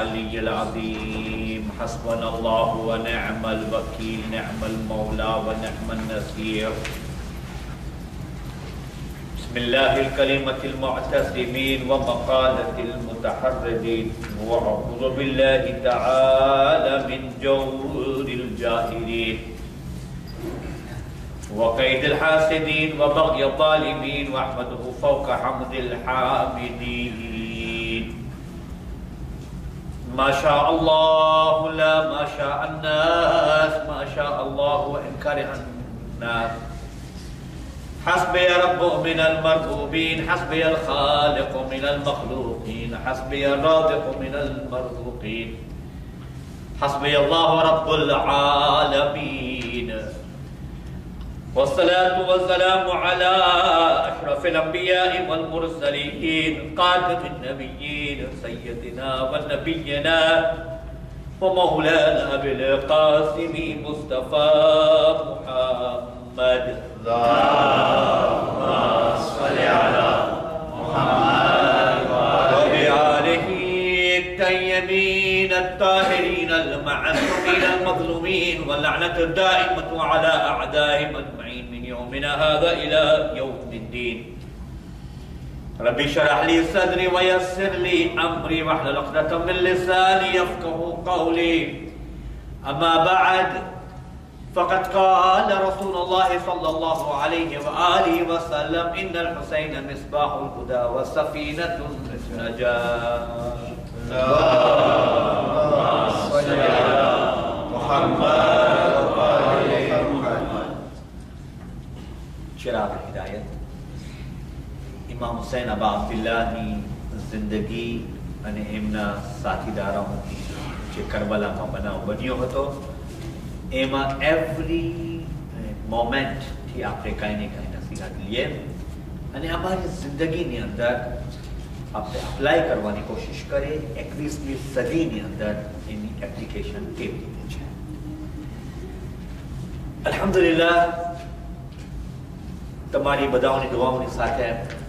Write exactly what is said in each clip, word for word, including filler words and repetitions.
अलिय्यिल अज़ीम। हस्बुनल्लाहु व निअमल वकील, निअमल मौला व निअमन नसीर। बिस्मिल्लाहिल कलिमतिल मुअतज़िमीन व मक़ालतिल मुतहर्रिजीन व अऊज़ु बिल्लाहि तआला मिन जौरिल जाहिरीन व कैदिल हासिदीन व बग़यिज़ ज़ालिमीन व अहमदुहु फ़ौक़ हम्दिल हामिदीन। माशा अल्लाह ला माशा अन्नास, माशा अल्लाह व इन करिहा अन्नास। हस्बी रब्बु मिनल मरगूबीन, हस्बी अल खालिक़ु मिनल मखलूक़ीन, हस्बी अर राज़िक़ु मिनल मरज़ूक़ीन, हस्बी अल्लाहु रब्बुल आलमीन। वस्सलातु वस्सलामु अला अशरफिल अंबिया'i वल मुरसलीन, क़ातिमिन नबिय्यीन, सय्यदिना व नबिय्यिना व मौलाना बिल क़ासिमी मुस्तफ़ा मुहम्मद। अल्लाहुम्मा सल्लि अला मुहम्मद व आलिहि तय्यबीन अत्ताहिरीन अल-मअसूमीन अल-मज़लूमीन व लअनतु दाइमतु अला अअदाइहिम अजमईन मिन यौमिना हाज़ा इला यौमिद्दीन। रब्बि इश्रह ली सदरी व यस्सिर ली अमरी वहलुल उक़दतम मिन लिसानी यफ़क़हू क़ौली। अम्मा बअद, फ़क़द क़ाल रसूलुल्लाह सल्लल्लाहु अलैहि व आलिहि व सल्लम इन्नल हुसैन मिस्बाहुल हुदा व सफ़ीनतुन नजात। अल्लाहुम्मा सल्लि अला मुहम्मद व आलि मुहम्मद। चिराग हिदायत इमाम हुसैन अबा अब्दुल्लाहनी ज़िंदगी અને એમના સાથીદારોની જે કરબલામાં બનાવ બન્યો હતો એમાં એવરી મોમેન્ટ થી આપણે કાંઈ ને કાંઈ નસીહત લઈએ અને અમારી જિંદગીની અંદર આપણે અપ્લાય કરવાની કોશિશ કરીએ। એકવીસમી સદીની અંદર એની એપ્લિકેશન કેવી રીતે છે। અલ્હમ્દુલિલ્લાહ તમારી બધાઓની દુઆઓની સાથે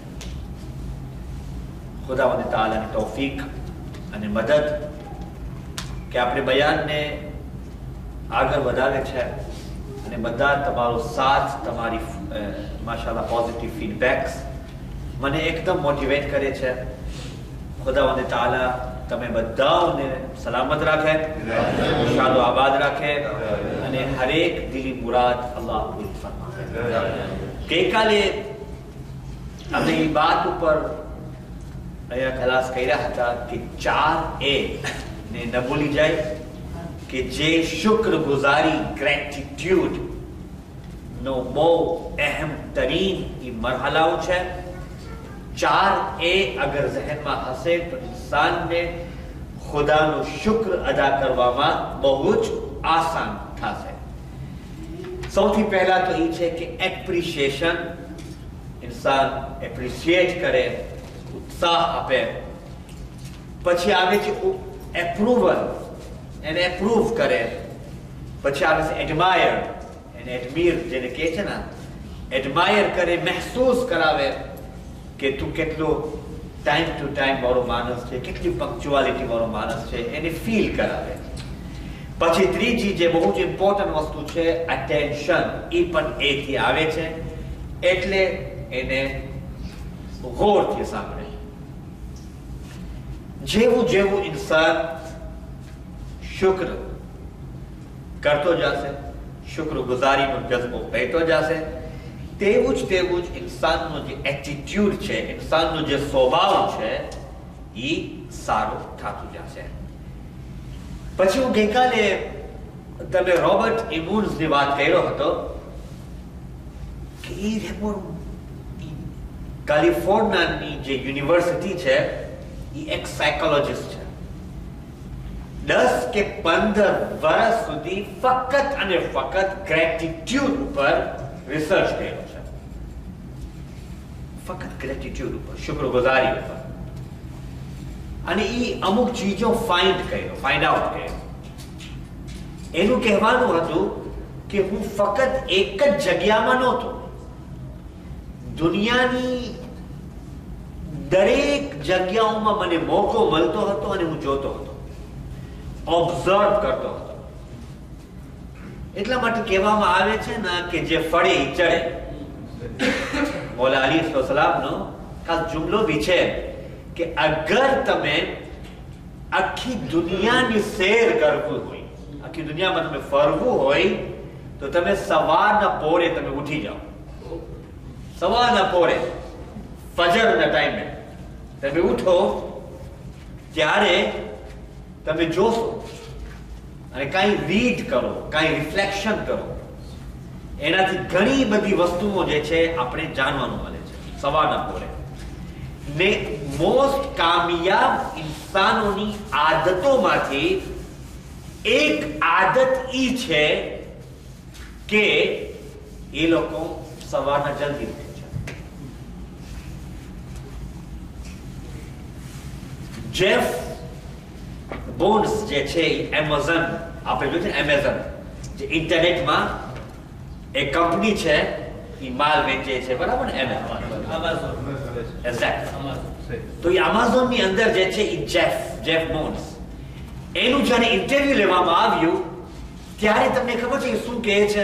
खुदावंद ताला ની તૌફીક અને મદદ કે આપણે બયાનને આગળ વધારે છે અને બધા તમારો સાથ, તમારી માશાઅલ્લાહ પોઝિટિવ ફીડબેક્સ મને એકદમ મોટિવેટ કરે છે। खुदावंद ताला તમે બધાઓને સલામત રાખે, શાદો આબાદ રાખે અને હરેક દિલી મુરાદ અલ્લાહ પૂરી ફરમાવે। ગઈકાલે આપણે એ વાત ઉપર अया खलास कह था कि चार ए ने न भूली जाए कि जे शुक्रगुजारी ग्रेटिट्यूड नो बो अहम तरीन ई मरहलाओ छे। चार ए अगर जहन में हसे तो इंसान ने खुदा नो शुक्र अदा करवामा बहुत आसान थासे। सौथी पहला तो ई छे कि एप्रिसिएशन, इंसान एप्रिसिएट करे, उत्साह आपे। પછી આવે છે એપ્રુવલ, એને એપ્રૂવ કરે। પછી આવે છે એડમાયર, એને એડમીર જેને કહે છે ને, એડમાયર કરે, મહેસૂસ કરાવે કે તું કેટલો ટાઈમ ટુ ટાઈમ વાળો માણસ છે, કેટલી પંક્ચ્યુઆલિટી વાળો માણસ છે, એને ફીલ કરાવે। પછી ત્રીજી જે બહુ જ ઇમ્પોર્ટન્ટ વસ્તુ છે અટેન્શન, એ પણ એથી આવે છે, એટલે એને ગૌરથી સાંભળે। જેવું જેવું इंसान शुक्र करतो जासे, शुक्रगुजारीનો જજ્બો પેતો જાશે, તેવું જ તેવું જ इंसानનો જે એટીટ્યુડ છે, इंसानનો જે સ્વભાવ છે એ સારો થતો જાશે। પછી હું ગઈકાલે તમે રોબર્ટ ઇમુન્સની વાત કર્યો હતો કે એ કેલિફોર્નિયાની જે યુનિવર્સિટી છે એ એક સાયકોલોજિસ્ટ છે। દસ કે પંદર વર્ષ સુધી ફક્ત અને ફક્ત ગ્રેટિટ્યુડ ઉપર રિસર્ચ કર્યો છે, ફક્ત ગ્રેટિટ્યુડ ઉપર, શુક્રગુજારી ઉપર। અને એ અમુક ચીજો ફાઇન્ડ કર્યો, ફાઇન્ડ આઉટ કર્યો। એનું કહેવાનું હતું કે હું ફક્ત એક જ જગ્યામાં નહોતો, દુનિયાની દરેક જગ્યાઓમાં મને મોકો મળતો હતો અને હું જોતો હતો। ઓબ્ઝર્વ કરતો હતો. એટલા માટે કહેવામાં આવે છે ને કે જે ફળે ઈ ચડે. મોલા અલી સલામનો ખાસ જુમલો બી છે કે અગર તમે આખી દુનિયાની સેર કરવું હોય, આખી દુનિયામાં તમે ફરવું હોય, તો તમે સવારના પોરે તમે ઉઠી જાઓ. સવારના પોરે ફજરના ટાઈમે તમે ઉઠો, ત્યારે તમે જોશો અને કાંઈ રીડ કરો, કાંઈ રિફ્લેક્શન કરો, એનાથી ઘણી બધી વસ્તુઓ જે છે આપણે જાણવાનું મળે છે સવારના પોરે. ને મોસ્ટ કામયાબ ઇન્સાનોની આદતોમાંથી એક આદત ઈ છે કે એ લોકો સવારના જલ્દી ઉઠે છે. જેફ બોન્સ જે છે એમેઝોન, આપણે જોયું છે એમેઝોન જે ઇન્ટરનેટમાં એક કંપની છે, એ માલ વેચે છે, બરાબર ને? Amazon exact. તો એ એમેઝોન ની અંદર જે છે એ જેફ જેફ બોન્સ, એનું જ્યારે ઇન્ટરવ્યુ લેવામાં આવ્યું ત્યારે તમને ખબર છે શું કહે છે?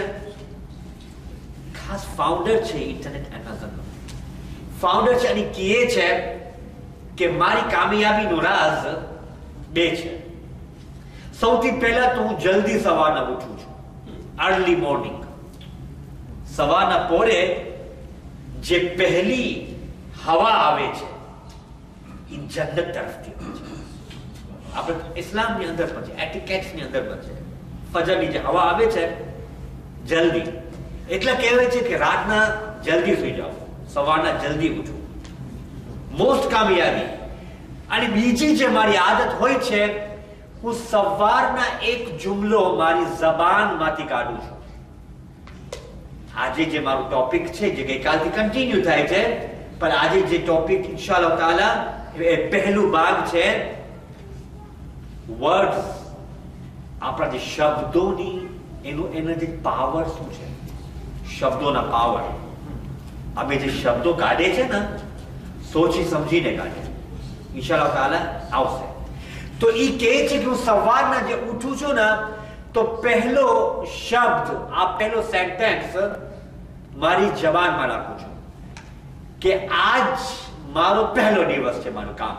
ખાસ ફાઉન્ડર છે ઇન્ટરનેટ એમેઝોન નો ફાઉન્ડર છે અને કહે છે કે મારી કામયાબીનો રાઝ બે છે. સૌથી પહેલા તો હું જલ્દી સવારના ઉઠું છું, અર્લી મોર્નિંગ. સવારના પોરે જે પહેલી હવા આવે છે એ જન્નત તરફથી હોય છે. આપણે ઇસ્લામની અંદર પણ છે, એટિકેટ્સની અંદર પણ છે. ફજરની જે હવા આવે છે જલ્દી, એટલે કહેવાય છે કે રાતના જલ્દી સુઈ જાઓ, સવારના જલ્દી ઉઠો. મોસ્ટ કામયાબી. અને બીજી જે મારી આદત હોય છે, હું સવારના એક જુમલો મારી જબાનમાંથી કાઢું છું. આજે જે મારું ટોપિક છે જે ગઈકાલથી કન્ટિન્યુ થાય છે, પણ આજે જે ટોપિક ઇન્શાઅલ્લાહ તાઆલા એ પહેલું ભાગ છે વર્ડ્સ, આપણા જે શબ્દોની એનું એનો જે પાવર શું છે, શબ્દોના પાવર. અમે જે શબ્દો કાઢે છે ને સોચી સમજીને કાઢે, ઇન્શાઅલ્લાહ તાઆલા આવશે. તો ઈ કહે છે કે હું સવારના જે ઉઠું છું ને તો પહેલો શબ્દ, આ પહેલો સેન્ટેન્સ મારી જબાનમાં રાખું છું કે આજ મારો પહેલો દિવસ છે મારું કામ.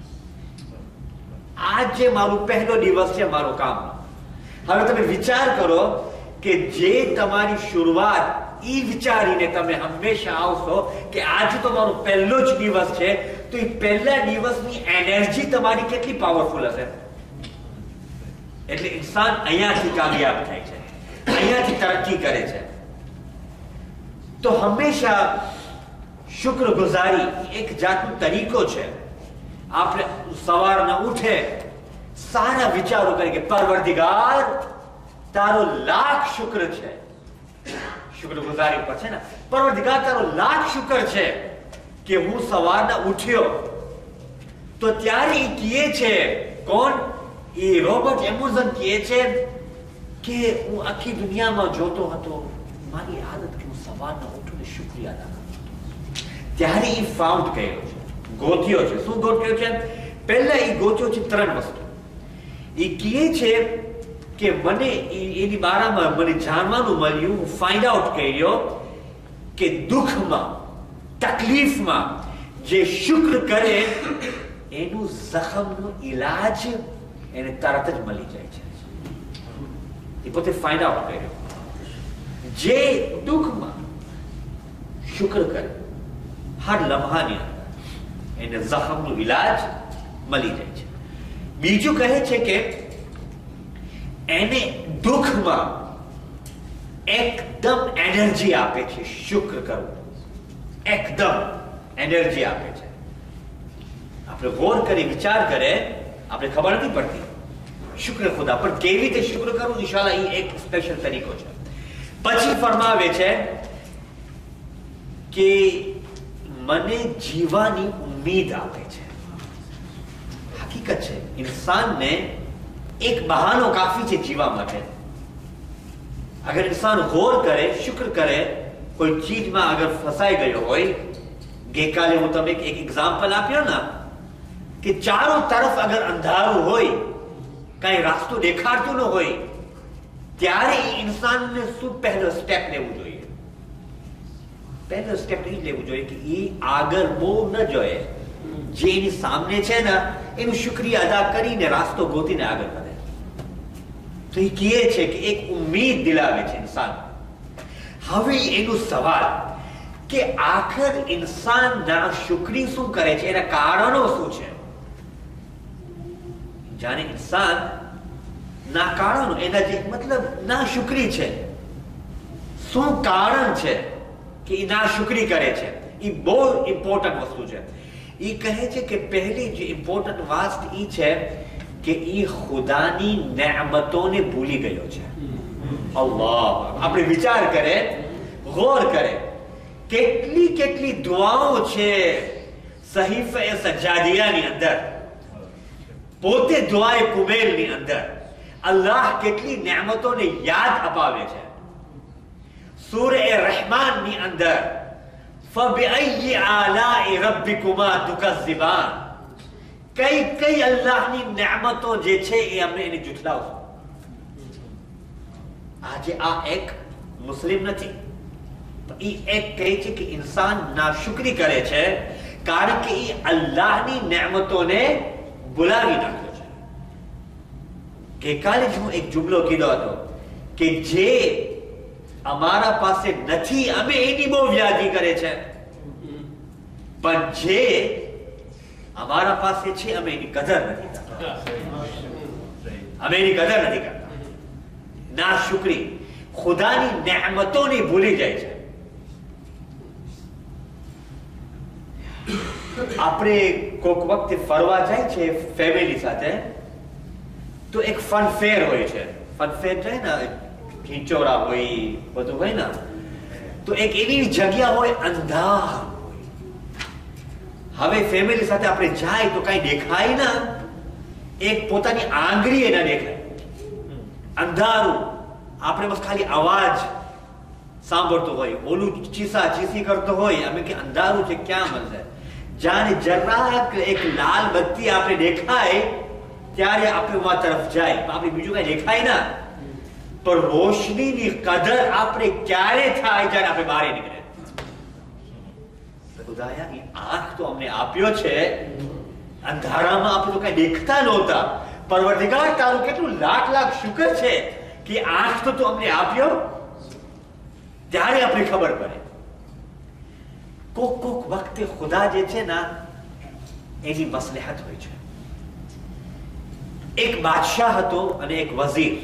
આજ જે મારું પહેલો દિવસ છે મારો કામ. હવે તમે વિચાર કરો કે જે તમારી શરૂઆત ઈ વિચારીને તમે હંમેશા આવશો કે આજે તો મારો પહેલો જ દિવસ છે, તો એ પહેલા દિવસની એનર્જી તમારી કેટલી પાવરફુલ હશે. એટલે ઇન્સાન અહીંયાથી કામયાબ થાય છે, અહીંયાથી તરક્કી કરે છે. તો હંમેશા શુક્રગુજારી એક જાતનો તરીકો છે. આપણે સવારના ઉઠે સારા વિચારો કરે કે પરવરદિગાર તારો લાખ શુક્ર છે. શુક્રગુજારી ઉપર છે ને, પરવરદિગાર તારો લાખ શુક્ર છે કે હું સવારના ઉઠ્યો. તો ત્યારે એ કહે છે, કોણ? એ રોબર્ટ એમોઝન કહે છે કે હું આખી દુનિયામાં જોતો હતો, મારી આદત કે હું સવારના ઉઠું ને શુક્રિયા અદા કરું. ત્યારે એ ફાઉન્ડ કર્યો છે, ગોત્યો છે. શું ગોત્યો છે? પહેલા એ ગોત્યો છે ત્રણ વસ્તુ. એ કહે છે કે મને એની બારામાં મને જાણવાનું મળ્યું, હું ફાઇન્ડ આઉટ કર્યો કે દુઃખમાં, તકલીફમાં જે શુક્ર કરે એનું જખમનો ઈલાજ એને તરત જ મળી જાય છે. એ પોતે ફાઇન્ડ આઉટ કર્યો. જે દુઃખમાં શુક્ર કરે હર લમ્હાની અંદર એને જખમનો ઈલાજ મળી જાય છે. બીજું કહે છે કે એને દુઃખમાં એકદમ એનર્જી આપે છે શુક્ર કરવું, એકદમ એનર્જી આપે છે. આપણે ગૌર કરી વિચાર કરે આપણે ખબર નથી પડતી શુક્ર ખુદા, પણ કેવી રીતે શુક્ર કરવું ઇન્શાઅલ્લાહ એ એક સ્પેશિયલ તરીકો છે. પછી ફરમાવે છે કે મને જીવવાની ઉમ્મીદ આપે છે. હકીકત છે ઇન્સાનને એક બહાનો કાફી છે જીવા માટે. અગર ઇન્સાન ગૌર કરે, શુક્ર કરે, કોઈ ચીજમાં અગર ફસાઈ ગયો હોય, ગઈકાલે હું તમને એક એક્ઝામ્પલ આપ્યો ને કે ચારો તરફ અગર અંધારું હોય, કઈ રાસ્તો દેખાડતો ન હોય ત્યારે ઇન્સાનને શું પહેલો સ્ટેપ લેવું જોઈએ? પહેલો સ્ટેપ એ લેવું જોઈએ કે એ આગળ બહુ ન જોઈએ, જે એની સામે છે ને એનું શુક્રિયા અદા કરીને રાસ્તો ગોતીને આગળ વધે. તો એ કહે છે કે એક ઉમ્મીદ દિલાવે છે ઇન્સાન. હવે એનો સવાલ કે આખર ઇન્સાન ના શુક્રી શું કરે છે, એના કારણો શું છે? જાણે ઇન્સાન ના કારણો, એના જે મતલબ ના શુક્રી છે, શું કારણ છે કે એ ના શુક્રી કરે છે? એ બહુ ઇમ્પોર્ટન્ટ વસ્તુ છે. એ કહે છે કે પહેલી જે ઇમ્પોર્ટન્ટ વાત એ છે કે એ ખુદાની નેમતોને ભૂલી ગયો છે. અલ્લાહ, આપણે વિચાર કરે, ગૌર કરે, કેટલી કેટલી દુઆઓ છે સહીફે સજાદિયાની અંદર, પોતે દુઆએ કુબેલની અંદર અલ્લાહ કેટલી નેમતોને યાદ અપાવે છે. સૂરે રહેમાનની અંદર ફબિઅય્યિ આલાኢ રબ્બિકુમા તુકઝિબાન, કઈ કઈ અલ્લાહની નેમતો જે છે એ અમે એને જુઠલાવશું. આજે આ એક મુસ્લિમ નથી, એ એક કહે છે કે ઇન્સાન નાશુકરી કરે છે કારણ કે એ અલ્લાહની નેમતોને ભૂલાવી નાખ્યો છે. ગઈકાલે જ હું એક જુમલો કીધો હતો કે જે અમારા પાસે નથી અમે એની બહુ યાદી કરે છે, પણ જે અમારા પાસે છે અમે એની કદર નથી કરતા. અમે એની કદર નથી કરતા. ના શુક્રી, ખુદાની નેમતોને ભૂલી જાય છે. આપણે કોઈક વખતે ફરવા જાય છે ફેમિલી સાથે, તો એક ફન ફેર હોય છે. ફન ફેર છે ને, ખીચોરા હોય, બધું હોય ને, તો એક એવી જગ્યા હોય અંધાર હોય. હવે ફેમિલી સાથે આપણે જાય તો કઈ દેખાય ના, એક પોતાની આંગળી ના દેખાય, અંધારું. આપણે બસ ખાલી અવાજ સાંભળતો હોય, ઓલું ચીસા ચીસી કરતો હોય, અમે કે અંધારું છે ક્યાં મળશે. જાણે જરાક એક લાલ બત્તી આપણે દેખાય ત્યારે આપણે આ તરફ જાય, આપણે બીજું કઈ દેખાય ના. પણ રોશનીની કદર આપણે ક્યારે થાય? જ્યારે આપણે બહાર નીકળે. ખુદાયા, એ આંખ તો અમને આપ્યો છે, અંધારામાં આપણે તો કઈ દેખતા નહોતા. પરવરદિગાર તારું કેટલું લાખ લાખ શુક્ર છે કે આંખ તો તું અમને આપ્યો, ત્યારે આપણે ખબર પડે. કોક કોક વખતે ખુદા જે છે ને એની મસલહત હોય છે. એક બાદશાહ હતો અને એક વઝીર.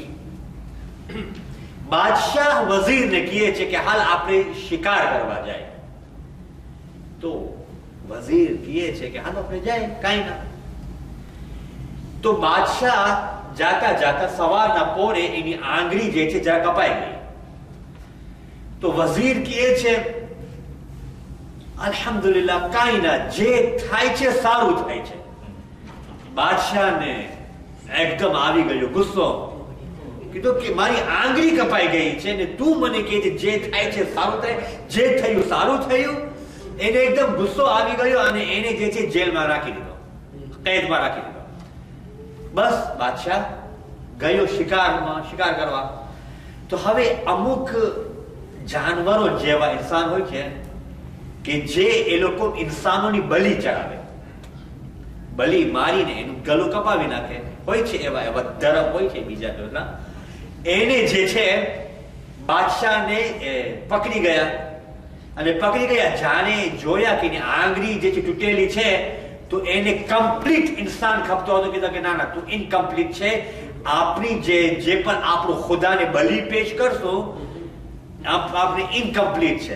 બાદશાહ વઝીરને કહે છે કે હાલ આપણે શિકાર કરવા જાય. તો વઝીર કહે છે કે હાલ આપણે જાય, કાંઈ ના. તો બાદશાહ જાતા જાતા સવારના પોરે એની આંગળી જે છે જરા કપાઈ ગઈ. તો વઝીર કહે છે અલ્હમ્દુલિલ્લાહ, કાંઈ ના, જે થાય છે સારું થાય છે. બાદશાહને એકદમ આવી ગયો ગુસ્સો. કીધું કે મારી આંગળી કપાઈ ગઈ છે ને તું મને કહે છે જે થાય છે સારું થાય, જે થયું સારું થયું. એને એકદમ ગુસ્સો આવી ગયો અને એને જે છે જેલમાં રાખી દીધો, કેદમાં રાખી દીધો. બસ બાદશાહ ગયો શિકારમાં, શિકાર કરવા. તો હવે અમુક જાનવરો જેવા ઇન્સાન હોય છે કે જે એ લોકો ઇન્સાનોની બલી ચડાવે, બલી મારીને એનું ગળું કપાવી નાખે. હોય છે એવા એવા ધર્મ હોય છે બીજા ટોળના. એને જે છે બાદશાહને પકડી ગયા અને પકડી ગયા જાણે જોયા કે એની આંગળી જે છે તૂટેલી છે, તો એને કમ્પ્લીટ ઇન્સાન ખપતો હતો. કીધા કે ના ના, તું ઇનકમ્પ્લીટ છે. આપણી જે જે પણ આપણું ખુદાને બલી પેશ કરશું, આપણે ઇનકમ્પ્લીટ છે,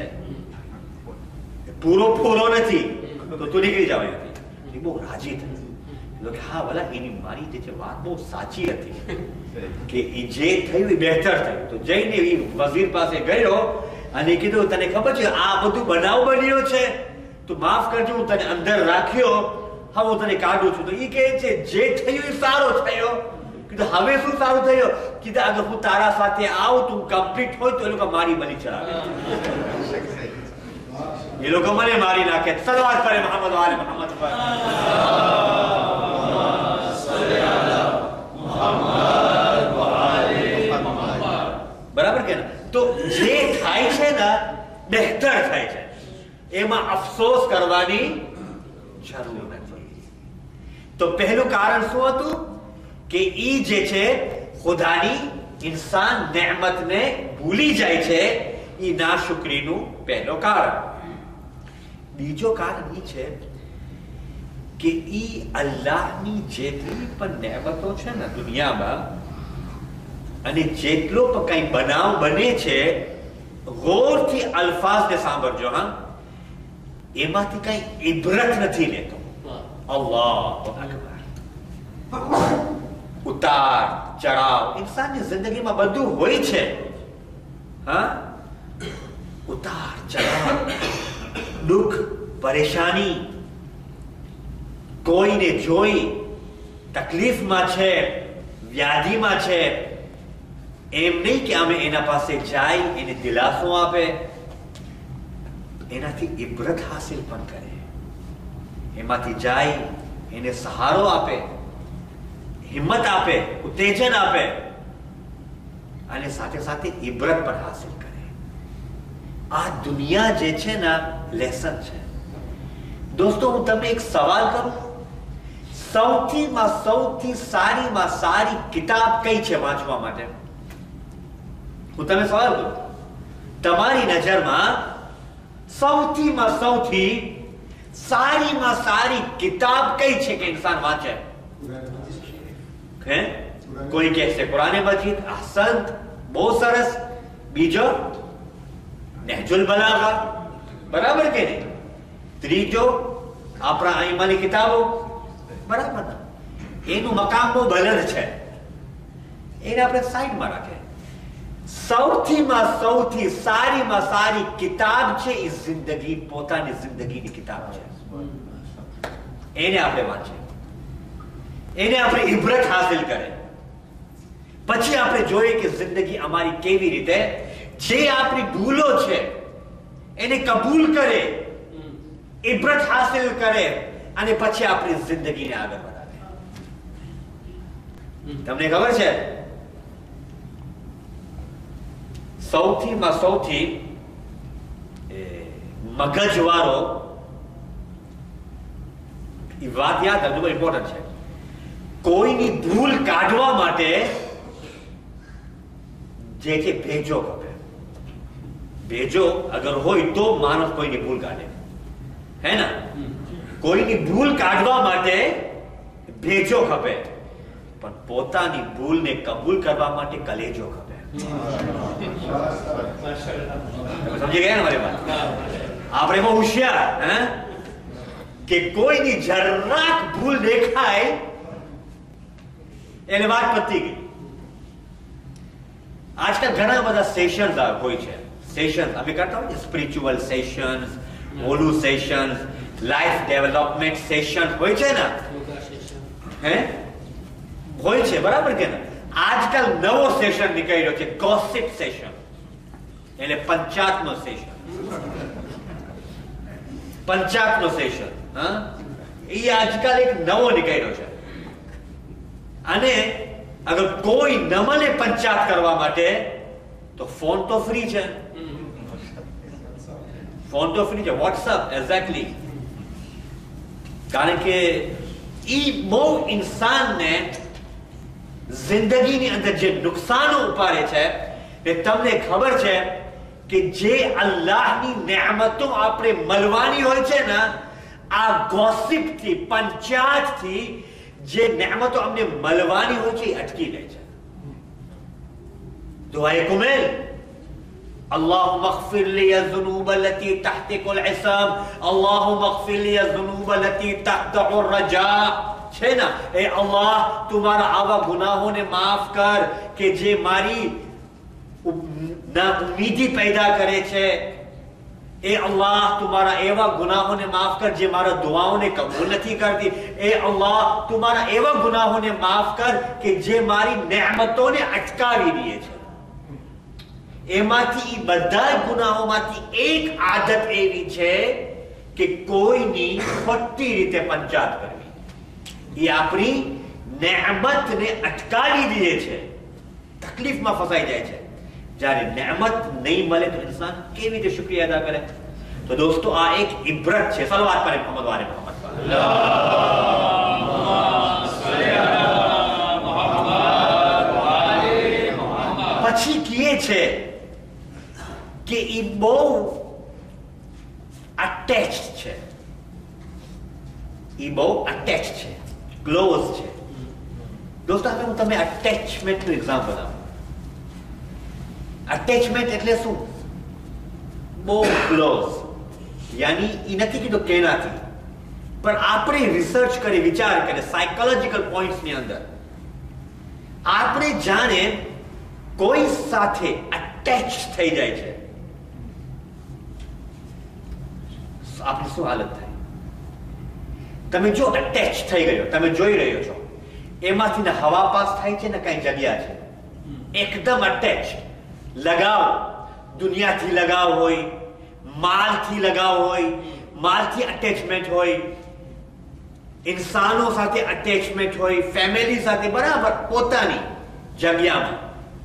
પૂરો પૂરો નથી, તો તું નીકળી જાવ. એ બહુ રાજી થઈ. હા ભલા, એની મારી જે છે વાત બહુ સાચી હતી કે એ જે થયું એ બહેતર થયું. તો જઈને એ વઝીર પાસે ગયો અને કીધું તને ખબર છે આ બધું બનાવ બન્યો છે, તું માફ કરજો, હું તને અંદર રાખ્યો, હવે હું તને કાઢું છું. તો એ કહે છે જે થયું એ સારો થયો. કીધું હવે શું સારું થયું? કીધું અગર હું તારા સાથે આવું, તું કમ્પ્લીટ હોય તો એ લોકો મારી બલી ચડાવે, એ લોકો મને મારી નાખે. સલવાત કરે મોહમ્મદ વાલે મોહમ્મદ પર. બહેતર થાય છે, એમાં અફસોસ કરવાની જરૂર નથી. તો પહેલું કારણ શું હતું કે ઈ જે છે ખુદાની ઇન્સાન નેમતને ભૂલી જાય છે, ઈ નાશુકરીનું પહેલું કારણ. બીજો કારણ ઈ છે કે ઈ અલ્લાહની જેટલી પણ નેમતો છે ને દુનિયામાં, અને જેટલો પણ કઈ બનાવ બને છે, ગૌરથી અલ્ફાઝને સાંભળજો. હા, એમાંથી કઈ ઇબરત નથી લેતો. અલ્લાહુ અકબર. ઉતાર ચઢાવ ઇન્સાનની જિંદગીમાં બધું હોય છે. હા, ઉતાર ચઢાવ, દુઃખ, પરેશાની, કોઈને જોઈ તકલીફમાં છે, વ્યાધિમાં છે, એમ નહીં કે અમે એના પાસે જાય એને દિલાસો આપે, એનાથી ઇબરત હાસિલ પણ કરે, એમાંથી જાય એને સહારો આપે, હિંમત આપે, ઉત્તેજન આપે, અને સાથે સાથે ઇબરત પણ હાસિલ કરે. આ દુનિયા જે છે ને લેસન છે. દોસ્તો, હું તમને એક સવાલ કરું, સૌથી માં સૌથી સારી માં સારી કિતાબ કઈ છે વાંચવા માટે? હું તમને સવાલ કરું, તમારી નજરમાં સૌથી માં સૌથી સારી માં સારી કિતાબ કઈ છે કે ઇન્સાન વાંચે? હે, કોઈ કહેશે કુરાન મજીદ, અહસંત, બહુ સરસ. બીજો નહજુલ બલાગા, બરાબર કે નહીં? ત્રીજો આપણા આઈમાની કિતાબો, બરાબર ને? એનું મકામ બહુ બલંદ છે, એને આપણે સાઈડમાં રાખે. સૌથી માં સૌથી સારી માં સારી કિતાબ છે એ જિંદગી, પોતાની જિંદગીની કિતાબ છે. એને આપણે વાંચીએ, એને આપણે ઇબરત હાસિલ કરે, પછી આપણે જોઈએ કે જિંદગી અમારી કેવી રીતે, જે આપણી ભૂલો છે એને કબૂલ કરે, ઇબરત હાસિલ કરે, અને પછી આપણી જિંદગીને આગળ વધારે. તમને ખબર છે સૌથી માં સૌથી મગજવાળો એ વાત યાદ રાખજો, ઇમ્પોર્ટન્ટ છે. કોઈની ભૂલ કાઢવા માટે જે છે ભેજો ખપે. ભેજો અગર હોય તો માણસ કોઈની ભૂલ કાઢે, હે ને? કોઈની ભૂલ કાઢવા માટે ભેજો ખપે, પણ પોતાની ભૂલને કબૂલ કરવા માટે કલેજો ખપે. સમજી ગયા ને મારી વાત? આપણે બહુ હોશિયાર, હે, કે કોઈની જરાક ભૂલ દેખાય એને વાત પતી ગઈ. આજકાલ ઘણા બધા સેશન્સ હોય છે. સેશન્સ અમે કરતા હોય, સ્પિરિચ્યુઅલ સેશન્સ, ઓલું સેશન્સ, લાઈફ ડેવલપમેન્ટ સેશન હોય છે ને, હે, હોય છે, બરાબર કે ને? આજકાલ નવો સેશન નીકળ્યો છે, ગોસિપ સેશન, એટલે પંચાયતનો સેશન. પંચાયતનો સેશન, હા, એ આજકાલ એક નવો નીકળ્યો છે. અને અગર કોઈ ન મળે પંચાયત કરવા માટે તો ફોન તો ફ્રી છે. ફોન તો ફ્રી છે, વોટ્સઅપ, એક્ઝેક્ટલી. કારણ કે ઈ બહુ ઇન્સાનને જિંદગીની અંદર જે નુકસાનો ઉપાડે છે, એ તમને ખબર છે કે જે અલ્લાહની નેમતો આપણે મળવાની હોય છે ને, આ ગોસિપથી, પંચાયતથી જે નેમતો અમને મળવાની હોય છે એ અટકી જાય છે. દુઆએ કુમેલ, اللهم اغفر لي الذنوب التي تحتك العصام اللهم اغفر لي الذنوب التي تحتك الرجاء. છે ને, એ અલ્લાહ તમારા આવા ગુનાહોને માફ કર કે જે મારી ના ઉમ્મીદી પેદા કરે છે. એ અલ્લાહ તમારા એવા ગુનાહોને માફ કર જે મારા દુઆઓને કબૂલ નથી કરતી. એ અલ્લાહ તમારા એવા ગુનાહોને માફ કર કે જે મારી નેમતોને અટકાવી દે છે. એમાંથી બધા ગુનાહોમાંથી એક આદત એવી છે કે કોઈની ખોટી રીતે પંચાયત કરવી. એ આપણી નેમતને અટકાવી દે છે, તકલીફમાં ફસાઈ જાય છે. જ્યારે નેમત નહીં મળે તો ઇન્સાન કેવી રીતે શુક્રિયા અદા કરે? તો દોસ્તો આ એક ઇબ્રત છે. સલવાત પર મોહમ્મદ વાલે મોહમ્મદ પર. પછી કહે છે કે એ બહુ અટેચ્ડ છે, એ બહુ અટેચ છે, ક્લોઝ છે. દોસ્તો હવે હું તમને અટેચમેન્ટનું એક્ઝામ્પલ આપું. અટેચમેન્ટ એટલે શું? બહુ ક્લોઝ. યાની એ નથી કીધું કેનાથી, પણ આપણે રિસર્ચ કરી, વિચાર કરે, સાયકોલોજીકલ પોઈન્ટ્સની અંદર આપણે જાણે કોઈ સાથે અટેચ થઈ જાય છે, આપની શું હાલત થાય? તમે જો અટેચ થઈ ગયો, તમે જોઈ રહ્યો છો, એમાંથી ને હવા પાસ થાય છે ને કઈ જગ્યા છે, એકદમ અટેચ. લગાવ, દુનિયાથી લગાવ હોય, માલથી લગાવ હોય, માલથી અટેચમેન્ટ હોય, ઇન્સાનો સાથે અટેચમેન્ટ હોય, ફેમિલી સાથે, બરાબર પોતાની જગ્યામાં.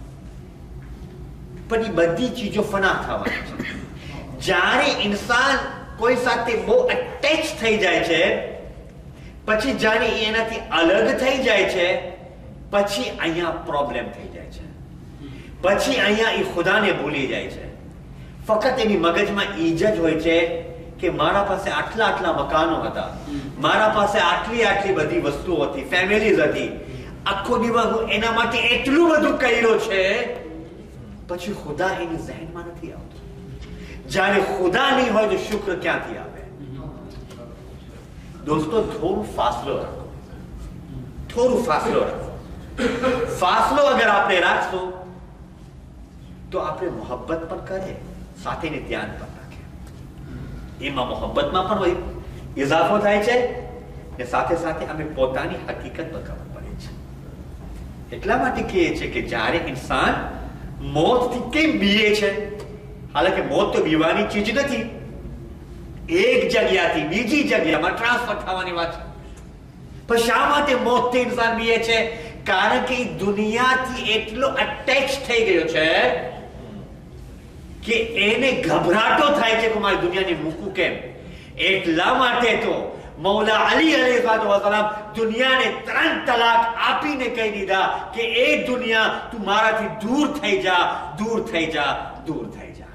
પણ એ બધી ચીજો ફના થવાની છે. જ્યારે ઇન્સાન કોઈ સાથે બહુ અટેચ થઈ જાય છે, પછી જાણે એનાથી અલગ થઈ જાય છે, પછી અહીંયા પ્રોબ્લેમ થઈ જાય છે. પછી અહીંયા એ ખુદાને ભૂલી જાય છે. ફક્ત એની મગજમાં ઈ જ હોય છે કે મારા પાસે આટલા આટલા મકાનો હતા, મારા પાસે આટલી આટલી બધી વસ્તુઓ હતી, ફેમિલીઝ હતી, આખો દિવસ હું એના માટે એટલું બધું કર્યો છે, પછી ખુદા એની ઝહેનમાં નથી આવતું. જ્યારે ખુદા નહીં હોય તો શુક્ર ક્યાંથી આવે? દોસ્તો થોડું ફાસલો રાખો, થોડું ફાસલો રાખો. ફાસલો અગર આપણે રાખશું તો આપણે મોહબ્બત પણ કરે, સાથે ને ધ્યાન પણ રાખે. એમાં મોહબ્બતમાં પણ ઇઝાફો થાય છે ને સાથે સાથે અમે પોતાની હકીકત પર ખબર પડે છે. એટલા માટે કહે છે કે જ્યારે ઇન્સાન મોતથી કેમ બીએ છે? હાલાકે મોત તો બીવાની ચીજ નથી, એક જગ્યાથી બીજી જગ્યામાં ટ્રાન્સફર થવાની વાત છે. પણ શા માટે મોતથી ઇન્સાન બીએ છે? કારણ કે દુનિયાથી એટલો અટેચ થઈ ગયો છે કે એને ગભરાટો થાય છે કે મારી દુનિયાને મૂકું કેમ. એટલા માટે તો મૌલા અલી અલૈહિસ્સલામ દુનિયાને ત્રણ તલાક આપીને કહી દીધા કે એ દુનિયા તું મારાથી દૂર થઈ જા, દૂર થઈ જા, દૂર થઈ જા.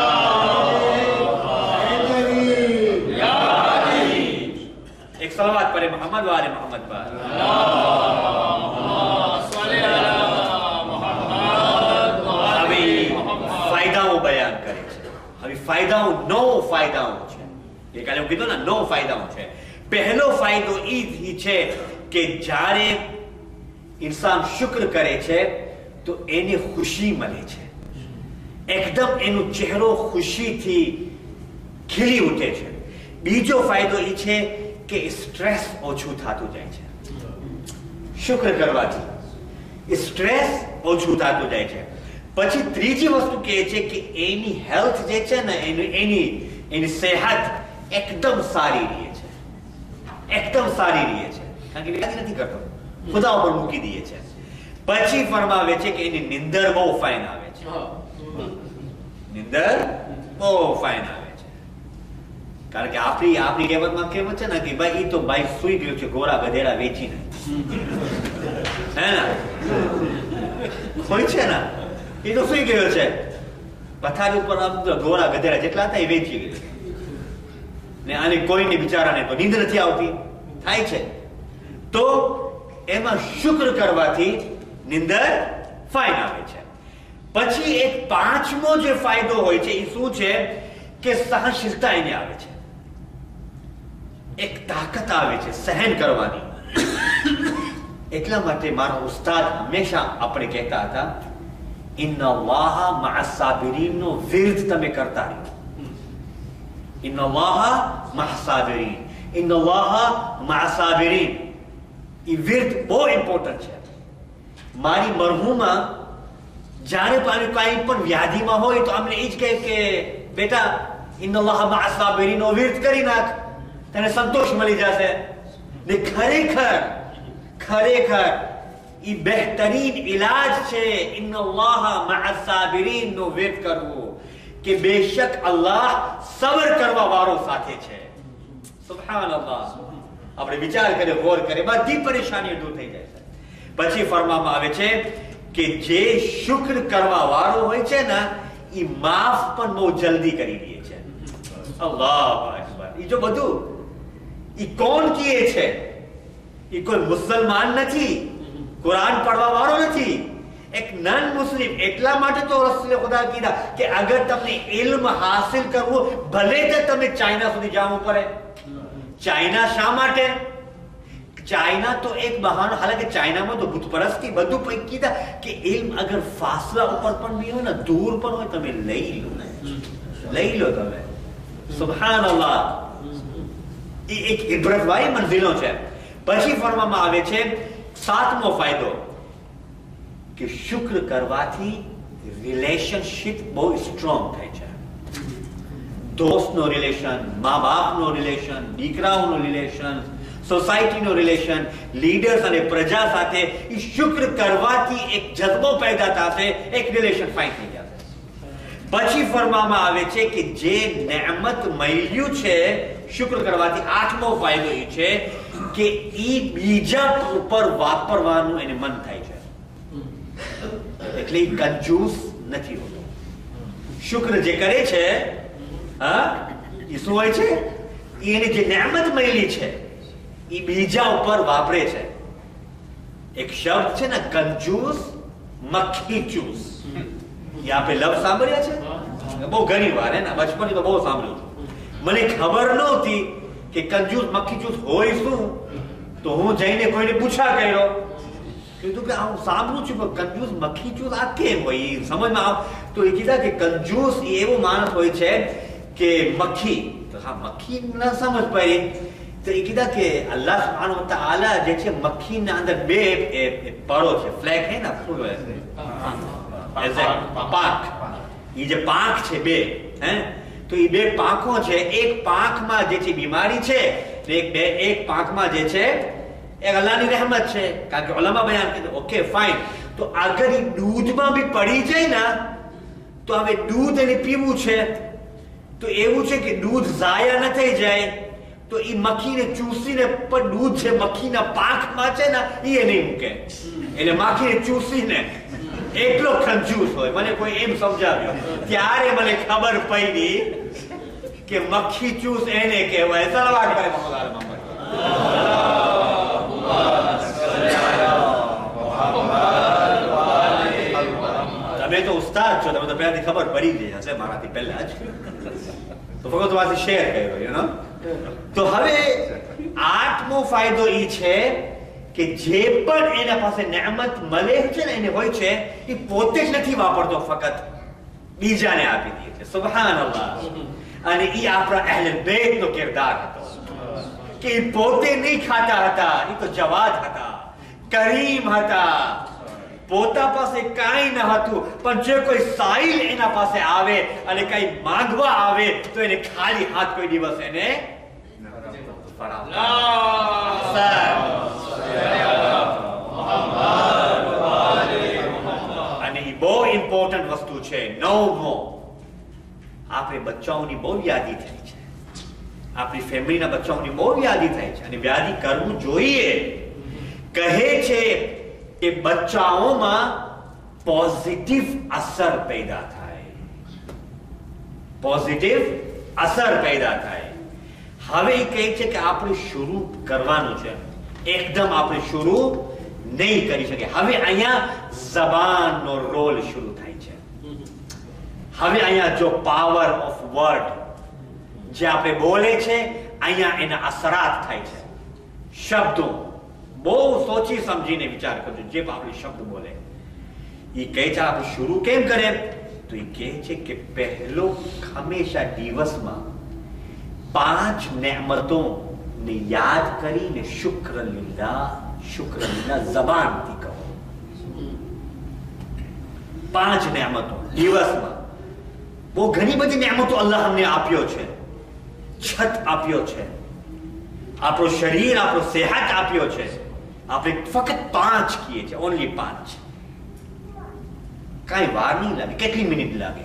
એક સલાવત પડે મોહમ્મદ વાલે મોહમ્મદ પર. હવે ફાયદાઓ બયાન કરે છે. હવે ફાયદાઓ નવ ફાયદાઓ છે. એ કાલે હું કીધું ને નવ ફાયદાઓ છે. પહેલો ફાયદો એ છે કે જ્યારે ઇન્સાન શુક્ર કરે છે તો એને ખુશી મળે છે, એકદમ એનો ચહેરો ખુશીથી ખીલી ઉઠે છે. બીજો ફાયદો એ છે કે સ્ટ્રેસ ઓછું થતું જાય છે. શુક્ર કરવાથી સ્ટ્રેસ ઓછું થતું જાય છે. પછી ત્રીજી વસ્તુ કહે છે કે એની હેલ્થ જે છે ને, એની એની એની સેહત એકદમ સારી રહે છે, એકદમ સારી રહે છે. કારણ કે વ્યાધિ નથી કરતો, ખુદા ઉપર મૂકી દે છે. પછી ફરમાવે છે કે એની નિંદર બહુ ફાઇન આવે છે. નિંદર બહુ ફાઇન આવે છે. કારણ કે આપણી આપણી કહેવતમાં કહેવત છે ને કે ભાઈ એ તો ભાઈ સુઈ ગયો છે ગોરા ગધેડા વેચીને, હે ને? હોય છે ને, એ તો સુઈ ગયો છે પથારી ઉપર, આમ ગોરા ગધેડા જેટલા હતા એ વેચી ગયો ને. આને કોઈને બિચારાને તો નીંદ નથી આવતી, થાય છે. તો એમાં શુક્ર કરવાથી નિંદર ફાઇન આવે છે. પછી એક પાંચમો જે ફાયદો હોય છે એ શું છે કે સહનશીલતા એને આવે છે, એક તાકાત આવે છે સહન કરવાની. એટલા માટે મારા ઉસ્તાદ હંમેશા આપણે કહેતા હતા, ઇન્ના અલ્લાહ મઅ સાબિરીનનો વિર્દ તમે કરતા રહો. ઇન્ના અલ્લાહ મઅ સાબિરીન, ઇન્ના અલ્લાહ મઅ સાબિરીન. એ વિર્દ બહુ ઇમ્પોર્ટન્ટ છે. મારી મરહુમા જ્યારે પણ કાંઈ પણ વ્યાધિમાં હોય તો અમને એ જ કહે કે બેટા ઇન્ના અલ્લાહ મઅ સાબિરીન નો વિર્દ કરી નાખ, તને સંતોષ મળી જશે. ને ખરેખર ખરેખર ઈ બહેતરીન ઇલાજ છે. ઇન્નલ્લાહ મઅસ સાબિરીન નો વેદ કરવો કે બેશક અલ્લાહ સબર કરવા વાળો સાથે છે. સુબહાનલ્લાહ. આપણે વિચાર કર્યો, ગૌર કરે, બધી પરેશાનીઓ દૂર થઈ જાય છે. પછી ફરમાવામાં આવે છે કે જે શુક્ર કરવા વાળો હોય છે ને એ માફ પણ બહુ જલ્દી કરી દે છે. અલ્લાહુ અકબર. એ જો બધું એ કોણ કહે છે? એ કોઈ મુસલમાન નથી, કુરાન પડવા વાળો નથી, એક નન મુસ્લિમ. એટલા માટે તો રસૂલ ખુદા કીધા કે અગર તમને ઇલ્મ હાસિલ કરવું, ભલે તો તમે ચાઇના સુધી જવું પડે. ચાઇના શા માટે? ચાઇના તો એક બહાનો, હાલાકે ચાઇનામાં તો બુતપરસ્તી બધું પણ કીધા કે ઇલ્મ અગર ફાસલા ઉપર પણ બી હોય ને, દૂર પણ હોય, તમે લઈ લો ને, લઈ લો તમે. સુબહાનલ્લાહ. એ એક ઇબરત વાળી મંઝિલો છે. પછી ફરવામાં આવે છે સાતમો ફાયદો કે શુક્ર કરવાથી રિલેશનશિપ બહુ સ્ટ્રોંગ થાય છે. દોસ્તનો રિલેશન, મા બાપનો રિલેશન, દીકરાઓનો રિલેશન, સોસાયટીનો રિલેશન, લીડર્સ અને પ્રજા સાથે એ શુક્ર કરવાથી એક જذبો પેદા થશે, એક રિલેશન ફાઇન થઈ જશે. પછી ફરવામાં આવે છે કે જે નેમત મળ્યું છે શુક્ર કરવાથી, આઠમો ફાયદો એ છે કે ઈ બીજા ઉપર વાપરવાનું એને મન થાય છે. એટલે કંજૂસ નથી હોતો. શુક્ર જે કરે છે, હા, એ શું હોય છે? એને જે નેમત મળી છે એ બીજા ઉપર વાપરે છે. એક શબ્દ છે ને, કંજૂસ, મક્ખી ચૂસ. એ આપણે લફ્ઝ સાંભળ્યા છે બહુ ઘણી વાર, હે ને, બચપનથી તો બહુ સાંભળ્યું. મને ખબર નહોતી કે કંજૂસ મક્ખી ચૂસ હોય શું, તો હું જઈને કોઈને પૂછા કર્યો, કીધું કે હું સાંભળું છું પણ કંજૂસ મક્ખી ચૂસ આ કેમ હોય, સમજમાં આવ. તો એ કીધા કે કંજૂસ એ એવો માણસ હોય છે કે મક્ખી, તો હા મક્ખી ના સમજ પડી. તો એ કીધા કે અલ્લાહ સુબ્હાનહુ વ તઆલા જે છે મક્ખીના અંદર બે પરો છે, ફ્લેગ હે ને, શું હોય છે, પાંખ. એ જે પાંખ છે બે, હે, તો એ બે પાંખો છે. એક પાંખમાં જે છે બીમારી છે, એક બે એક પાંખમાં જે છે એક અલ્લાહની રહેમત છે. કારણ કે ઉલમા બયાન કીધું, ઓકે ફાઇન. તો અગર એ દૂધમાં બી પડી જાય ને, તો હવે દૂધ એને પીવું છે, તો એવું છે કે દૂધ ઝાયા ન થઈ જાય, તો એ મક્ખીને ચૂસીને પણ દૂધ છે મક્ખીના પાંખમાં છે ને, એ નહીં મૂકે. એટલે મક્ખીને ચૂસીને એટલો કંજૂસ હોય. મને કોઈ એમ સમજાવ્યો, ત્યારે મને ખબર પડી કે મક્ખી ચૂસ એને કહેવાય. સલાવત કરે મોહમ્મદ આલ મોહમ્મદ. તમે તો ઉસ્તાદ છો, તમે તો પહેલાથી ખબર પડી ગઈ હશે મારાથી પહેલા જ, તો ફક્ત તમારાથી શેર કર્યો, યુ નો. તો હવે આઠમો ફાયદો એ છે કે જે પણ એના પાસે નેમત મળે છે ને, એને હોય છે, એ પોતે જ નથી વાપરતો, ફક્ત બીજાને આપી દે છે. સુબહાનલ્લાહ. અને એ આપણા અહેલ બેતનો કિરદાર હતો કે એ પોતે નહીં ખાતા હતા, એ તો જવાદ હતા, કરીમ હતા. પોતા પાસે કાંઈ ન હતું, પણ જે કોઈ સાઈલ એના પાસે આવે અને કઈ માંગવા આવે તો એને ખાલી હાથ કોઈ દિવસ એને અને એ બહુ ઇમ્પોર્ટન્ટ વસ્તુ છે. નવમો, આપણે બચ્ચાઓની બહુ યાદી થાય છે, આપણી ફેમિલીના બચ્ચાઓની બહુ યાદી થાય છે, અને યાદી કરવું જોઈએ. કહે છે કે બચ્ચાઓમાં પોઝિટિવ અસર પેદા થાય, પોઝિટિવ અસર પેદા થાય. હવે એ કહે છે કે આપણે શરૂ કરવાનું છે, એકદમ આપણે શરૂ નહીં કરી શકે. હવે અહીંયા ઝબાનનો રોલ શરૂ થાય છે. હવે અહીંયા જો પાવર ઓફ વર્ડ જે આપણે બોલે છે, અહીંયા એના અસરાત થાય છે. શબ્દો બહુ સોચી સમજીને વિચાર કરજો, જે આપણે શબ્દ બોલે. એ કહે છે આપણે શરૂ કેમ કરે, તો એ કહે છે કે પહેલો હંમેશા દિવસમાં પાંચ નેમતો ને યાદ કરીને શુક્ર લીલા શુક્ર લીલા જબાનથી કહો. પાંચ નેમતો દિવસમાં. બહુ ઘણી બધી નેમતો અલ્લાહ અમને આપ્યો છે. છત આપ્યો છે, આપણો શરીર, આપણો સેહત આપ્યો છે, આપણે ફક્ત પાંચ કીએ છીએ, ઓનલી પાંચ. કાંઈ વાર નહીં લાગે, કેટલી મિનિટ લાગે.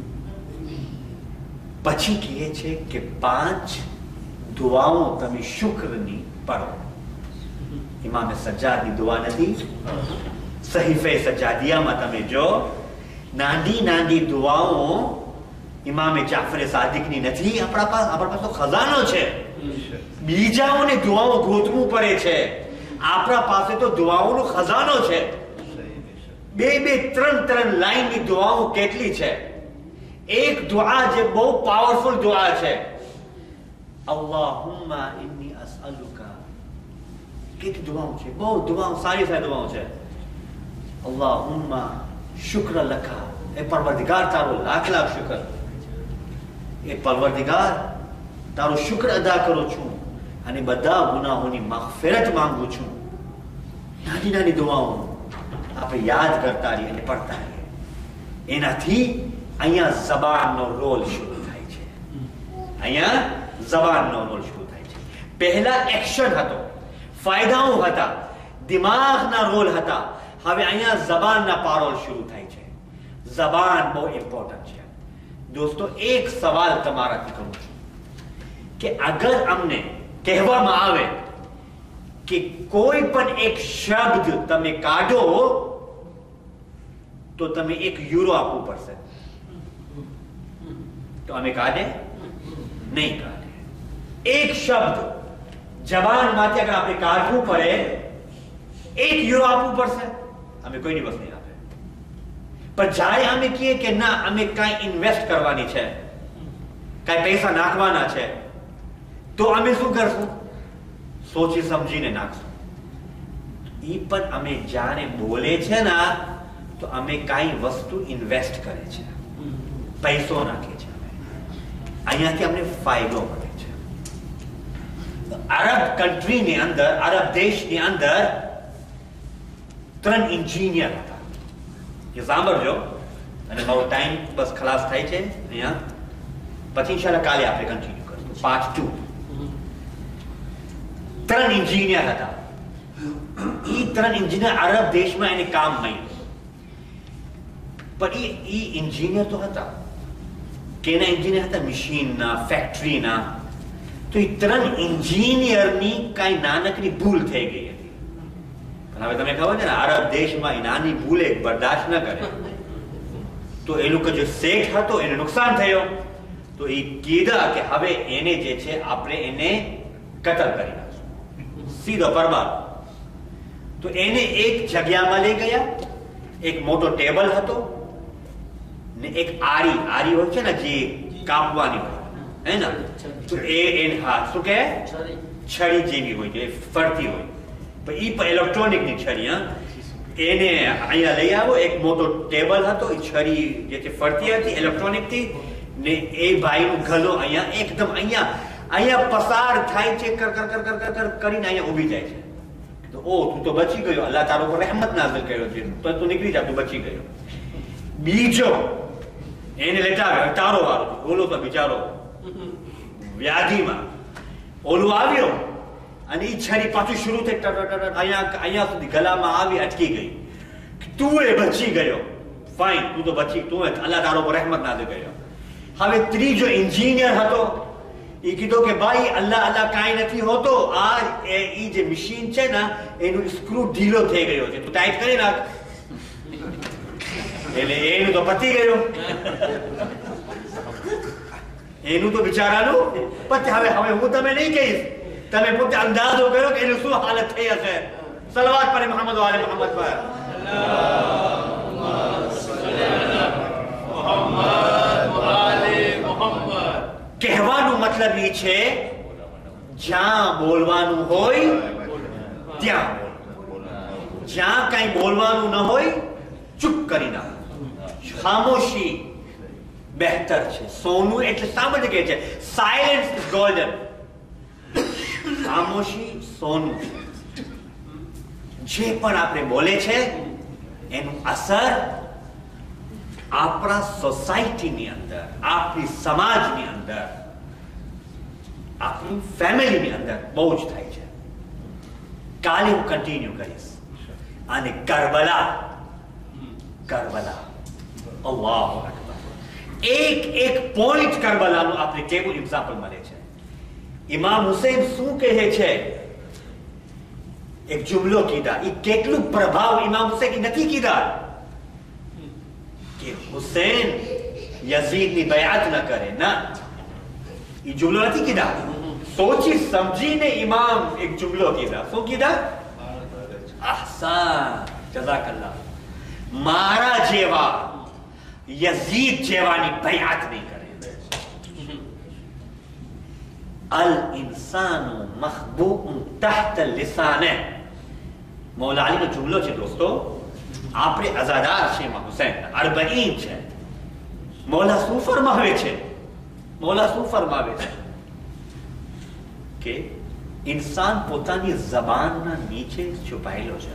પછી કહે છે કે પાંચ દુઆઓ તમે શુક્રની પઢો. ઇમામે સજ્જાદની દુઆ નથી, સહીફે સજ્જાદિયામાં તમે જો નાની નાની દુઆઓ ઇમામે જાફર સાદિકની નથી. આપણા પાસે આપણા પાસે તો ખજાનો છે. બીજાઓને દુઆઓ ગોતવું પડે છે, આપણા પાસે તો દુઆઓનો ખજાનો છે. બે બે ત્રણ ત્રણ લાઈનની દુઆઓ કેટલી છે. એક દુઆ જે બહુ પાવરફુલ દુઆ છે, અલ્લાહુમ્મા ઇન્ની અસઅલુકા. કેટલી દુઆઓ છે, બહુ દુઆઓ, સારી સારી દુઆઓ છે. અલ્લાહુમ્મા શુક્ર લકા, એ પરવરદિગાર તારો લાખ લાખ શુક્ર. એ પરવરદિગાર તારો શુક્ર અદા કરું છું અને બધા ગુનાહોની માગફિરત માંગુ છું. નાની નાની દુઆઓ આપણે યાદ કરતા રહીએ અને પડતા રહીએ. એનાથી અહીંયા જબાનનો રોલ શરૂ થાય છે. અહીંયા જબાનનો રોલ શરૂ થાય છે. પહેલા એક્શન હતો, ફાયદાઓ હતા, દિમાગના રોલ હતા. હવે અહીંયા જબાનના પારોલ શરૂ થાય છે. જબાન બહુ ઇમ્પોર્ટન્ટ છે. દોસ્તો, એક સવાલ તમારાથી કરું છું કે અગર અમને કહેવામાં આવે કે કોઈ પણ એક શબ્દ તમે કાઢો તો તમે એક યુરો આપવું પડશે, તો અમે કાઢે નહીં કાઢે. એક શબ્દ જબાનમાંથી અગર આપણે કાઢવું પડે, એક યુરો આપવું પડશે, અમે કોઈની બસ નહીં આપે. પણ જ્યારે અમે કહીએ કે ના, અમે કાંઈ ઇન્વેસ્ટ કરવાની છે, કાંઈ પૈસા નાખવાના છે, તો અમે શું કરશું? સોચી સમજીને નાખશું. એ પણ અમે જ્યારે બોલે છે ને, તો અમે કાંઈ વસ્તુ ઇન્વેસ્ટ કરે છે, પૈસો નાખે છે. અહીંયાથી અમને ફાયદો મળે છે. અરબ કન્ટ્રીની અંદર, અરબ દેશની અંદર ત્રણ એન્જિનિયર હતા. એ સાંભળજો, અને મારો ટાઈમ બસ ખલાસ થાય છે અહીંયા. પછી ઇન્શાલ્લાહ કાલે આપણે કન્ટિન્યુ કરીશું, પાર્ટ ટુ. ત્રણ એન્જિનિયર હતા. એ ત્રણ એન્જિનિયર અરબ દેશમાં એને કામ મળ્યું. પણ એ એન્જિનિયર તો હતા, કેના એન્જિનિયર હતા? મશીનના, ફેક્ટરીના. તો એ ત્રણ એન્જિનિયરની કાંઈ નાનકડી ભૂલ થઈ ગઈ હતી. પણ હવે તમને ખબર છે ને, અરબ દેશમાં એ નાની ભૂલે બરદાસ્ત ન કરે. તો એ લોકો જે શેઠ હતો એને નુકસાન થયો. તો એ કીધા કે હવે એને જે છે આપણે એને કતલ કરી નાખશું, સીધો પરબાર. તો એને એક જગ્યામાં લઈ ગયા. એક મોટો ટેબલ હતો ને એક આરી, આરી હોય છે ને જે કાપવાની હોય, હે ને? તો એ એન હાથ શું કહે, છરી જેવી હોય છે, ફરતી હોય. પણ એ પણ ઇલેક્ટ્રોનિકની છરી. હા, એને અહીંયા લઈ આવો. એક મોટો ટેબલ હતો, એ છરી જે છે ફરતી હતી, ઇલેક્ટ્રોનિકથી. ને એ ભાઈનું ગલો અહીંયા એકદમ અહીંયા અહીંયા પસાર થાય છે, કર કર કર કર કર કર કરીને અહીંયા ઊભી જાય છે. તો ઓ, તું તો બચી ગયો, અલ્લાહ તારો પર રહેમત નાઝિલ કર્યો છે, તો તું નીકળી જા, તું બચી ગયો. બીજો એને લેતા આવ્યો, તારો વાળો. ઓલો તો બિચારો વ્યાધિમાં. ઓલું આવ્યો અને એ છરી પાછું શરૂ થઈ, અહીંયા અહીંયા સુધી ગલામાં આવી, અટકી ગઈ. તું એ બચી ગયો, ફાઇન, તું તો બચી, તું અલ્લાહ તારો પર રહેમત નાઝિલ કર્યો. હવે ત્રીજો એન્જિનિયર હતો. એ કીધું કે ભાઈ, અલ્લાહ અલ્લાહ કાંઈ નથી હોતો, આ એ જે મશીન છે ને એનું સ્ક્રૂ ઢીલો થઈ ગયો છે, તું ટાઈટ કરી નાખ. એટલે એનું તો પતી ગયું, એનું તો બિચારાનું પછી. હવે હવે હું તમે નહીં કહીશ, તમે પોતે અંદાજો કર્યો કે એનું શું હાલત થઈ હશે. સલવાત પર મોહમ્મદ વાલે મોહમ્મદ પર. કહેવાનો મતલબ એ છે, જ્યાં બોલવાનું હોય ત્યાં, જ્યાં કઈ બોલવાનું ન હોય ચૂપ કરી નાખો. ખામોશી બહેતર છે. સોનું એટલે સામાન્ય કહે છે, સાયલેન્સ ઇઝ ગોલ્ડન. ખામોશી સોનું છે. જે પણ આપણે બોલે છે એનું અસર આપણા સોસાયટીની અંદર, આપણી સમાજની અંદર, આપણી ફેમિલીની અંદર બહુ જ થાય છે. કાલે હું કન્ટિન્યુ કરીશ. અને કરબલા કરબલા અલ્લાહુ અકબર, એક એક પોઈન્ટ કરબલાનું આપણે કેવું એક્ઝામ્પલ મળે છે. ઇમામ હુસૈન શું કહે છે? એક જુમલો કીધા, એ કેટલું પ્રભાવ ઇમામ હુસૈન નથી કીધા કે હુસૈન યઝીદની બયાત ન કરે, ના, એ જુમલો નથી કીધા. સોચી સમજીને ઇમામ એક જુમલો કીધા. શું કીધા? ahsan, જઝાકલ્લાહ, મારા જેવા યઝીદ જેવાની બયાત નહીં કરે. અલ ઇન્સાનુ મખબૂઉન તહત લિસાને, મૌલા અલીનો જુમલો છે દોસ્તો. આપણે અઝાદાર છે ઇમામ હુસૈન, અરબઈન છે. મૌલા શું ફરમાવે છે? મૌલા શું ફરમાવે છે કે ઇન્સાન પોતાની જબાનના નીચે છુપાયેલો છે.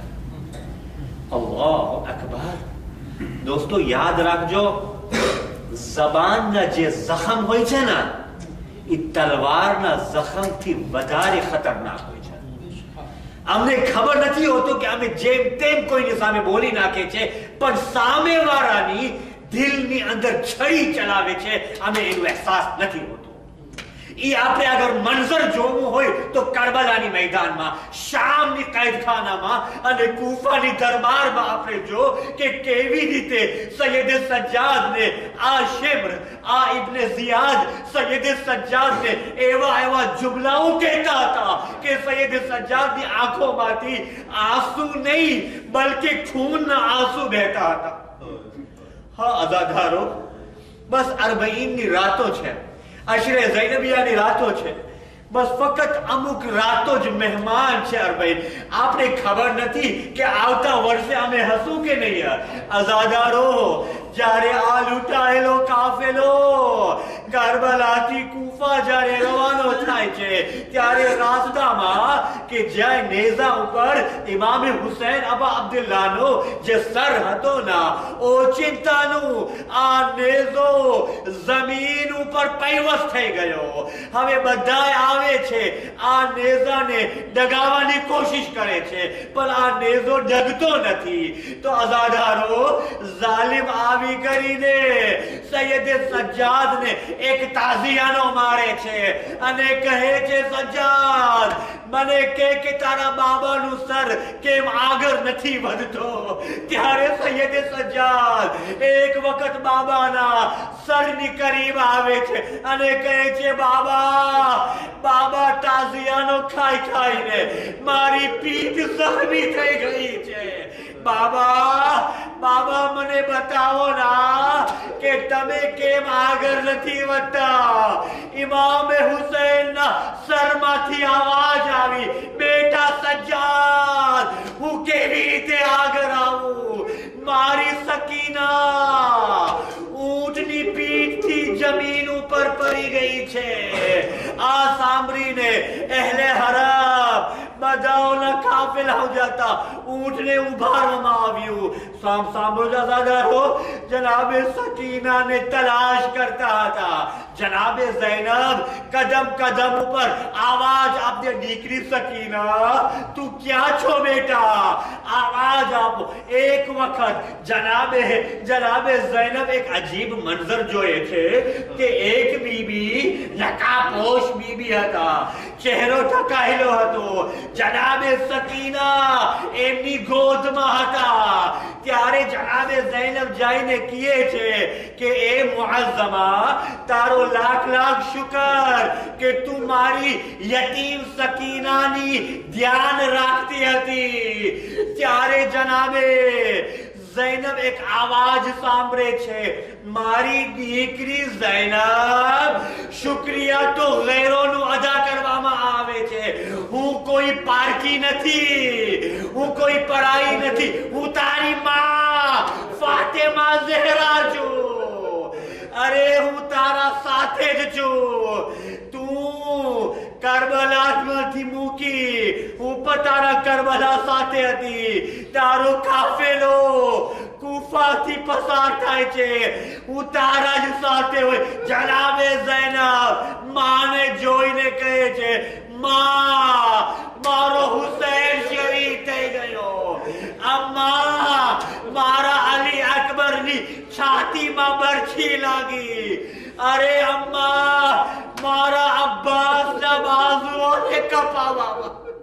અલ્લાહુ અકબર. દોસ્તો યાદ રાખજો, જબાનના જે જખમ હોય છે ને, એ તલવારના જખમથી વધારે ખતરનાક હોય છે. અમને ખબર નથી હોતું કે અમે જેમ તેમ કોઈની સામે બોલી નાખે છે, પણ સામેવાળાની દિલની અંદર છરી ચલાવે છે, અમે એનો અહેસાસ નથી હોતો. એ આપણે અગર મંઝર જોવું હોય તો કરબલાની મેદાનમાં, શામની કૈદખાનામાં અને કૂફાની દરબારમાં આપણે જો કે કેવી રીતે સૈયદ સજ્જાદને આ શિમ્ર, આ ઇબ્ન ઝિયાદ સૈયદ સજ્જાદને એવા એવા જુમલાઓ કહેતા હતા કે સૈયદ સજ્જાદની આંખોમાંથી આંસુ નહીં બલકે ખૂનના આંસુ વહેતા હતા. હા અઝાદારો, બસ અરબઈનની રાતો છે, અશરે ઝૈનબિયાની રાતો છે, બસ ફક્ત અમુક રાતો જ મહેમાન છે અરબઈન. આપણે ખબર નથી કે આવતા વર્ષે અમે હસું કે નહીં. અઝાદારો, જ્યારે આ લૂંટાયેલો કાફેલો કરબલાથી કૂફા જ્યારે રવાનો થાય છે, ત્યારે રાસ્તામાં કે જ્યાં નેઝા ઉપર ઇમામ હુસૈન અબા અબ્દુલ્લાહનો જે સર હતો ના, ઓચિંતાનું આ નેઝો જમીન ઉપર પૈવસ થઈ ગયો. હવે બધાય આવે છે, આ નેઝાને ડગાવવાની કોશિશ કરે છે, પણ આ નેઝો ડગતો નથી. તો અઝાદારો, જાલિમ આવી કરીને સૈયદ સજ્જાદને એક તાઝિયાનો મારે છે અને કહે છે, સજ્જાદ, મને કે કે તારા બાબાનું સર કેમ આગળ નથી વધતો? ત્યારે સૈયદ સજ્જાદ એક વખત બાબાના સરની કરીબ આવે છે અને કહે છે, બાબા, બાબા તાઝિયાનો ખાઈ ખાઈને મારી પીઠ જખમી થઈ ગઈ છે. બાબા, બાબા, મને બતાવો ના કે તમે કેમ આગળ નથી વધતા? ઇમામ હુસૈનના સરમાંથી આવાજ આવી, બેટા સજ્જાદ, હું કેવી રીતે આગળ આવું? મારી સકીના ઊંટની પીઠથી જમીન ઉપર પડી ગઈ છે. આ સાંભળીને અહેલે હરમ બધાઓના કાફિલા જતા ઊંટને ઉભારવામાં આવ્યું. સામ સાંભળો દાદાઓ, જનાબે સકીનાને તલાશ કરતા હતા. જનાબે ઝૈનબ કદમ કદમ ઉપર આવાજ આપને, દીકરી સકીના, તું ક્યાં છો બેટા? આવાજ આપો. એક વખત જનાબે જનાબે ઝૈનબ એક અજીબ મંઝર જોયે છે કે એક બીબી નકાપોશ બીબી હતા, ચહેરો ઢકાયેલો હતો. જનાબે સકીના એમની ગોદમાં હતા. ત્યારે જનાબે ઝૈનબ જઈને કહે છે કે એ મુઅઝ્ઝમા, તારો લાખ લાખ શુકર કે તું મારી યતીમ સકીનાની ધ્યાન રાખતી હતી. ત્યારે જનાબે ઝૈનબ એક આવાજ સાંભળે છે, મારી દીકરી ઝૈનબ, શુક્રિયા તો ગૈરોનું અદા કરવામાં આવે છે. હું કોઈ પારકી નથી, હું કોઈ પરાઈ નથી, હું તારી માં ફાતિમા ઝહરા છું. અરે, હું તારા સાથે જ છું. તું કરબલામાંથી મૂકી ઉપર તારા કરબલા સાથે હતી. તારો કાફેલો કૂફાથી પસાર થાય છે, હું તારા જ સાથે હોય. જનાબે ઝૈનબ માને જોઈને કહે છે, मां मारो हुसैन शहीद થઈ ગયો अम्मा मारा अली अकबर ની છાતીમાં બરછી લાગી अरे अम्मा मारा अब्बास ના બાજુઓને કપાવા